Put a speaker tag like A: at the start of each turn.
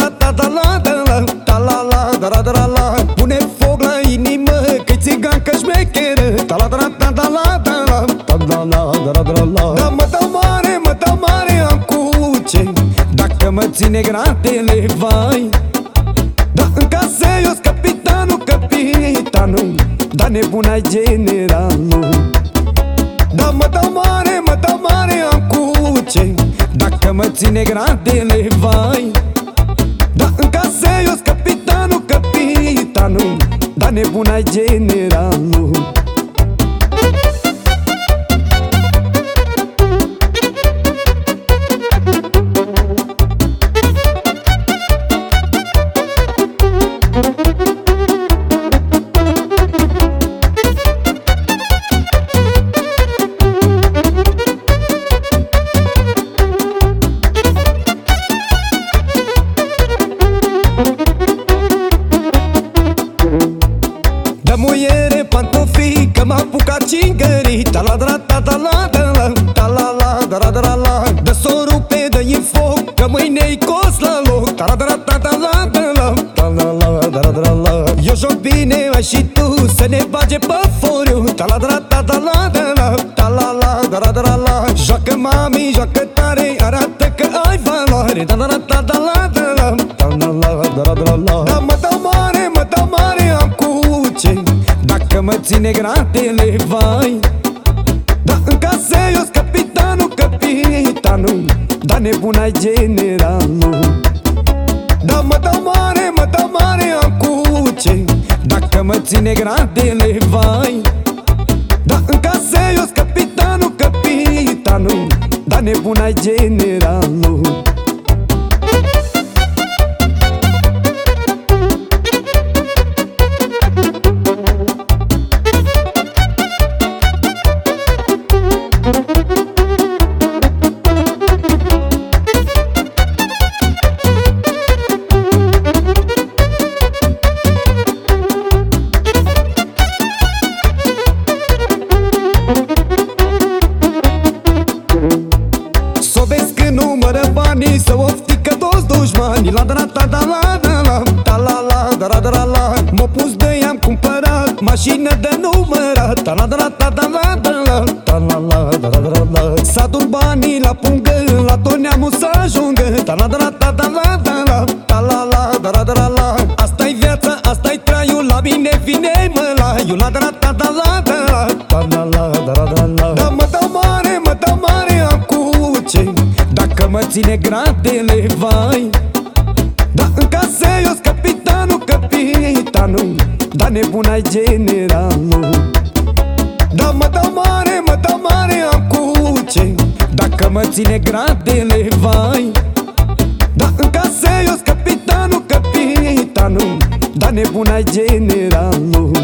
A: Ta-la-la-da-la-da-la-la, pune foc la inimă, că-i țigancă șmecheră. Ta-la-da-la-da-la-da-la, ta-la-la-da-la-da-la. Da, mă dau mare, am cu ce, dacă mă ține gratele, vai. Da, în casă eu-s capitanul, da, nebun ai generalul. Da, mă dau mare, am cu ce, dacă mă ține gradele, vai. Da, în casă eu-s capitanul, da, nebun ai generalul. Da, muiere, pantofii, că m-a apucat cingării. Ta-la-da-la-da-la-da-la, ta-la-la-da-la-da-la. Dă s-o rupe, dă-i în foc, că mâine-i cos la loc. Ta-la-da-la-da-la-da-la, ta-la-la-da-la-da-la. Eu joc bine, ai și tu, să ne bage pe foriu. Ta-la-da-la-da-la-da-la, ta-la-la-da-la-da-la. Joacă mami, joacă tare, arată că ai valoare. Ta-la-da-la-da-la-da-la, ta-la-la-da-la-da-la. Da, mă dau mare, am cu ce, dacă mă ține gratele, vai. Da, în casă eu-s capitanul, da, nebun ai generalul. Da, mă dau mare, am cu ce, dacă mă ține gradele, vai. Da, în casă eu-s capitanul, da, nebun ai generalul. Să oftică toți dușmanii. La-da-da-da-da-la-da-la, ta-la-la-da-da-da-la. M-o pus de i-am cumpărat mașină de numărat. Ta-la-da-da-da-da-la, ta-la-la-da-da-da-la. S-adun banii la pungă, la tot neamul să ajungă. Ta-la-da-da-da-da-la, ta-la-la-da-da-da-la. Asta-i viața, asta-i traiul, la mine vine mălaiul. La-da-da-da-da-la, ta-la-la-da-da-da-la. Da, mă dau mare, am cu ce, dacă mă ține gradele, vai. Da, în casă eu-s capitanul, da, nebun ai generalul. Da, mă dau mare, am cu ce, dacă mă ține gradele, vai. Da, în casă eu-s capitanul, da, nebun ai generalul.